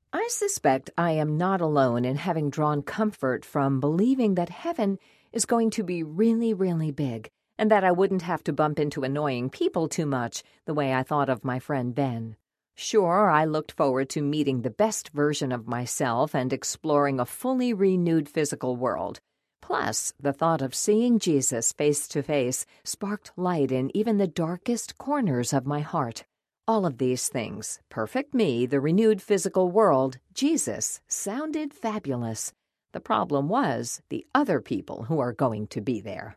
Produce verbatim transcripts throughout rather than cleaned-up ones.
I suspect I am not alone in having drawn comfort from believing that heaven is going to be really, really big, and that I wouldn't have to bump into annoying people too much the way I thought of my friend Ben. Sure, I looked forward to meeting the best version of myself and exploring a fully renewed physical world. Plus, the thought of seeing Jesus face to face sparked light in even the darkest corners of my heart. All of these things, perfect me, the renewed physical world, Jesus, sounded fabulous. The problem was the other people who are going to be there.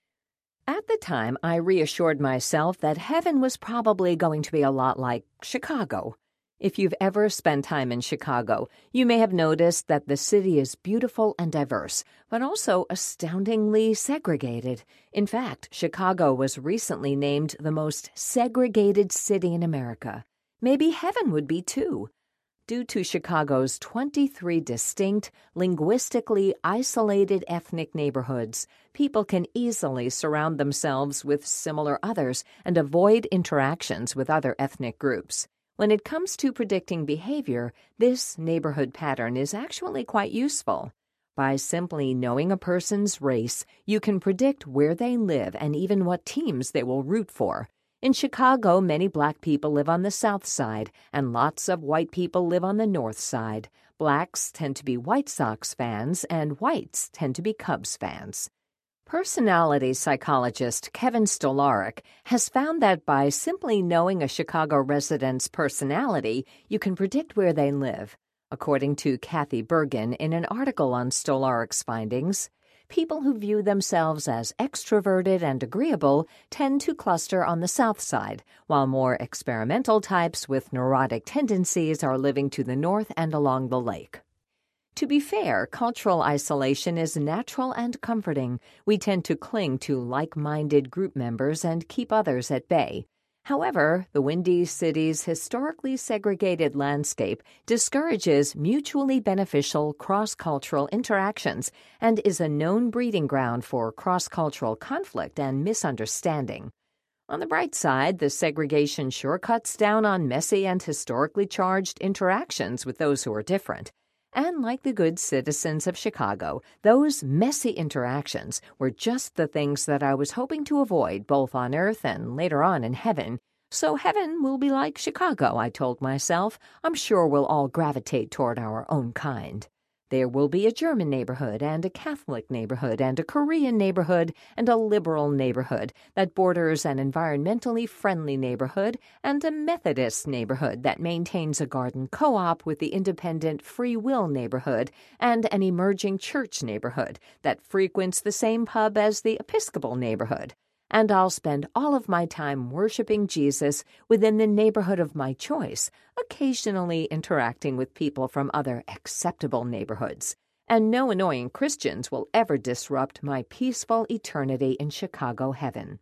At the time, I reassured myself that heaven was probably going to be a lot like Chicago. If you've ever spent time in Chicago, you may have noticed that the city is beautiful and diverse, but also astoundingly segregated. In fact, Chicago was recently named the most segregated city in America. Maybe heaven would be too. Due to Chicago's twenty-three distinct, linguistically isolated ethnic neighborhoods, people can easily surround themselves with similar others and avoid interactions with other ethnic groups. When it comes to predicting behavior, this neighborhood pattern is actually quite useful. By simply knowing a person's race, you can predict where they live and even what teams they will root for. In Chicago, many black people live on the south side, and lots of white people live on the north side. Blacks tend to be White Sox fans, and whites tend to be Cubs fans. Personality psychologist Kevin Stolaric has found that by simply knowing a Chicago resident's personality, you can predict where they live. According to Kathy Bergen in an article on Stolaric's findings, people who view themselves as extroverted and agreeable tend to cluster on the south side, while more experimental types with neurotic tendencies are living to the north and along the lake. To be fair, cultural isolation is natural and comforting. We tend to cling to like-minded group members and keep others at bay. However, the Windy City's historically segregated landscape discourages mutually beneficial cross-cultural interactions and is a known breeding ground for cross-cultural conflict and misunderstanding. On the bright side, the segregation sure cuts down on messy and historically charged interactions with those who are different. And like the good citizens of Chicago, those messy interactions were just the things that I was hoping to avoid both on Earth and later on in heaven. So heaven will be like Chicago, I told myself. I'm sure we'll all gravitate toward our own kind. There will be a German neighborhood and a Catholic neighborhood and a Korean neighborhood and a liberal neighborhood that borders an environmentally friendly neighborhood and a Methodist neighborhood that maintains a garden co-op with the independent Free Will neighborhood and an emerging church neighborhood that frequents the same pub as the Episcopal neighborhood. And I'll spend all of my time worshiping Jesus within the neighborhood of my choice, occasionally interacting with people from other acceptable neighborhoods. And no annoying Christians will ever disrupt my peaceful eternity in Chicago heaven.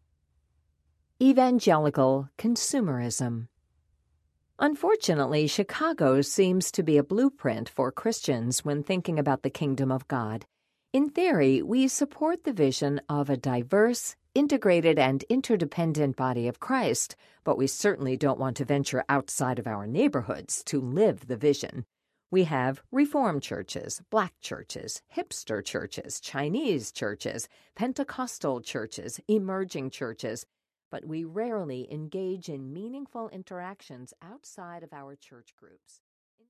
Evangelical consumerism. Unfortunately, Chicago seems to be a blueprint for Christians when thinking about the kingdom of God. In theory, we support the vision of a diverse, integrated and interdependent body of Christ, but we certainly don't want to venture outside of our neighborhoods to live the vision. We have Reformed churches, Black churches, hipster churches, Chinese churches, Pentecostal churches, emerging churches, but we rarely engage in meaningful interactions outside of our church groups.